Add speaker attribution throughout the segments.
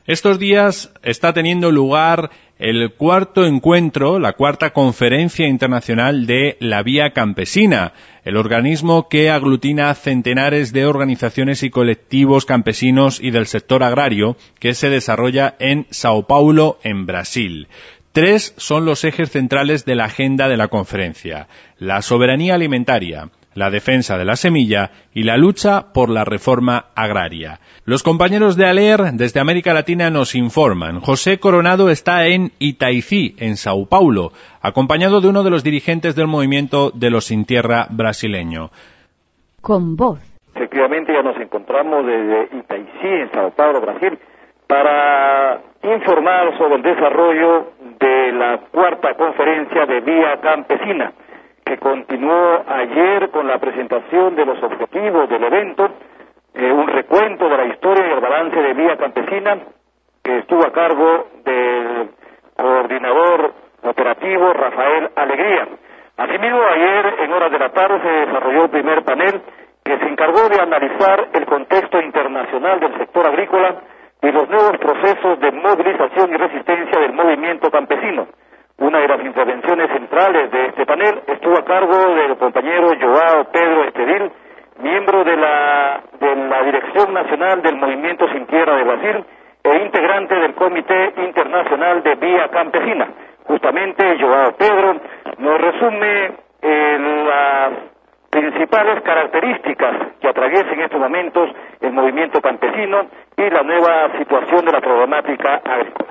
Speaker 1: Estos días está teniendo lugar el cuarto encuentro, la cuarta conferencia internacional de la Vía Campesina, el organismo que aglutina centenares de organizaciones y colectivos campesinos y del sector agrario que se desarrolla en Sao Paulo, en Brasil. 3 son los ejes centrales de la agenda de la conferencia: la soberanía alimentaria, la defensa de la semilla y la lucha por la reforma agraria. Los compañeros de ALER desde América Latina nos informan. José Coronado está en Itaicí, en Sao Paulo, acompañado de uno de los dirigentes del movimiento de los Sin Tierra brasileño.
Speaker 2: Con voz.
Speaker 3: Efectivamente, ya nos encontramos desde Itaicí, en Sao Paulo, Brasil, para informar sobre el desarrollo de la cuarta conferencia de Vía Campesina, que continuó ayer con la presentación de los objetivos del evento, un recuento de la historia y el balance de Vía Campesina, que estuvo a cargo del coordinador operativo Rafael Alegría. Asimismo, ayer en horas de la tarde se desarrolló el primer panel que se encargó de analizar el contexto internacional del sector agrícola y los nuevos procesos de movilización y resistencia del movimiento campesino. Una de las intervenciones centrales de este panel estuvo a cargo del compañero Joao Pedro Estedil, miembro de la Dirección Nacional del Movimiento Sin Tierra de Brasil e integrante del Comité Internacional de Vía Campesina. Justamente Joao Pedro nos resume las principales características que atraviesan en estos momentos el movimiento campesino y la nueva situación de la problemática agrícola.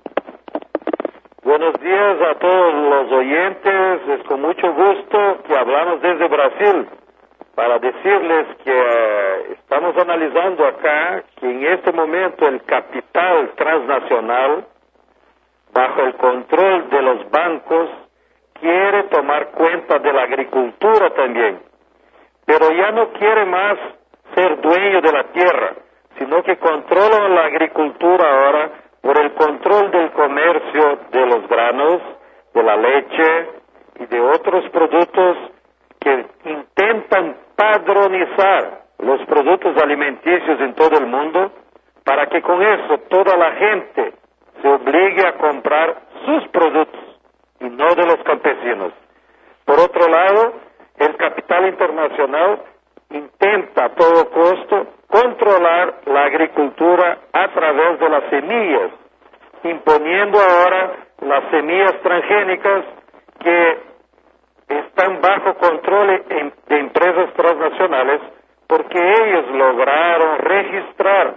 Speaker 4: Buenos días a todos los oyentes, es con mucho gusto que hablamos desde Brasil para decirles que estamos analizando acá que en este momento el capital transnacional, bajo el control de los bancos, quiere tomar cuenta de la agricultura también, pero ya no quiere más ser dueño de la tierra, sino que controlan la agricultura ahora por el control del comercio de los granos, de la leche y de otros productos que intentan padronizar los productos alimenticios en todo el mundo para que con eso toda la gente se obligue a comprar sus productos y no de los campesinos. Por otro lado, el capital internacional intenta a todo costo controlar la agricultura a través de las semillas, imponiendo ahora las semillas transgénicas que están bajo control de empresas transnacionales porque ellos lograron registrar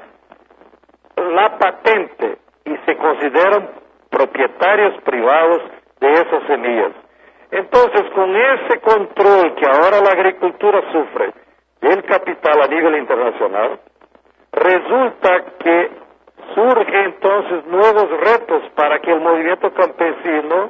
Speaker 4: la patente y se consideran propietarios privados de esas semillas. Entonces, con ese control que ahora la agricultura sufre del capital a nivel internacional, resulta que surgen entonces nuevos retos para que el movimiento campesino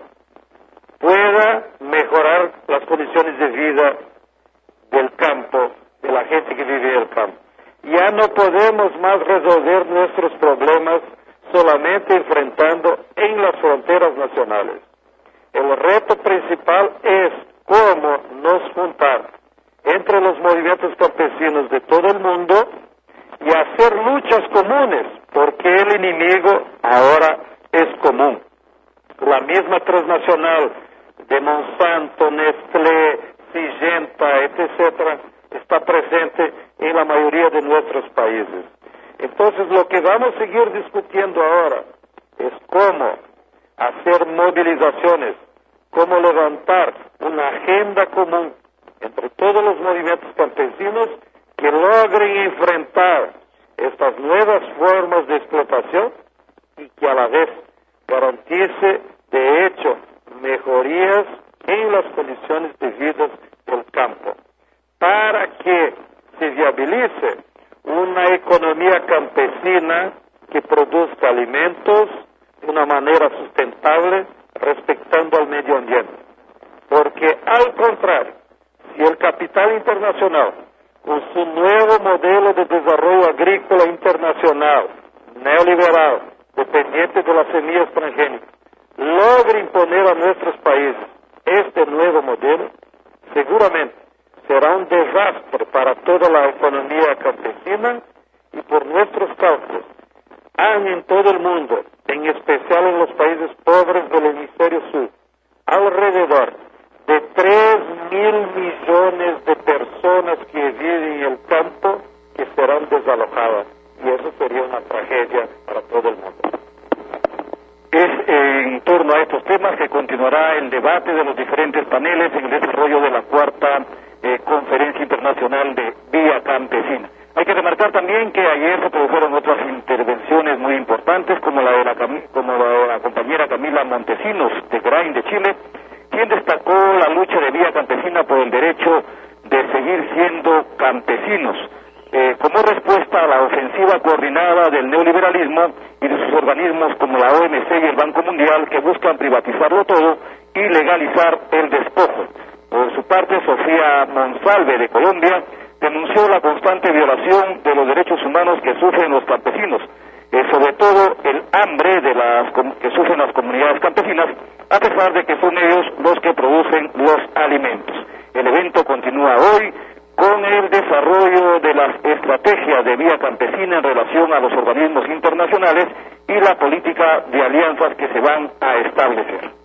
Speaker 4: pueda mejorar las condiciones de vida del campo, de la gente que vive en el campo. Ya no podemos más resolver nuestros problemas solamente enfrentando en las fronteras nacionales. El reto principal es cómo nos juntar entre los movimientos campesinos de todo el mundo y hacer luchas comunes, porque el enemigo ahora es común. La misma transnacional de Monsanto, Nestlé, Syngenta, etc., está presente en la mayoría de nuestros países. Entonces, lo que vamos a seguir discutiendo ahora es cómo hacer movilizaciones, cómo levantar una agenda común entre todos los movimientos campesinos que logren enfrentar estas nuevas formas de explotación y que a la vez garantice, de hecho, mejorías en las condiciones de vida del campo, para que se viabilice una economía campesina que produzca alimentos de una manera sustentable, respetando al medio ambiente. Porque al contrario, si el capital internacional, con su nuevo modelo de desarrollo agrícola internacional, neoliberal, dependiente de las semillas transgénicas, logra imponer a nuestros países este nuevo modelo, seguramente será un desastre para toda la economía campesina y por nuestros cálculos, han en todo el mundo, en especial en los países pobres del hemisferio sur, alrededor de 3.000 millones de personas que viven en el campo que serán desalojadas, y eso sería una tragedia para todo el mundo. Es en torno a estos temas que continuará el debate de los diferentes paneles en el desarrollo de la cuarta Conferencia Internacional de Vía Campesina. Hay que remarcar también que ayer se produjeron otras intervenciones muy importantes, como la de la compañera Camila Montesinos de GRAIN de Chile, quien destacó la lucha de Vía Campesina por el derecho de seguir siendo campesinos, como respuesta a la ofensiva coordinada del neoliberalismo y de sus organismos como la OMC y el Banco Mundial, que buscan privatizarlo todo y legalizar el despojo. Por su parte, Sofía Monsalve de Colombia denunció la constante violación de los derechos humanos que sufren los campesinos, sobre todo el hambre que sufren las comunidades campesinas, a pesar de que son ellos los que producen los alimentos. El evento continúa hoy con el desarrollo de las estrategias de Vía Campesina en relación a los organismos internacionales y la política de alianzas que se van a establecer.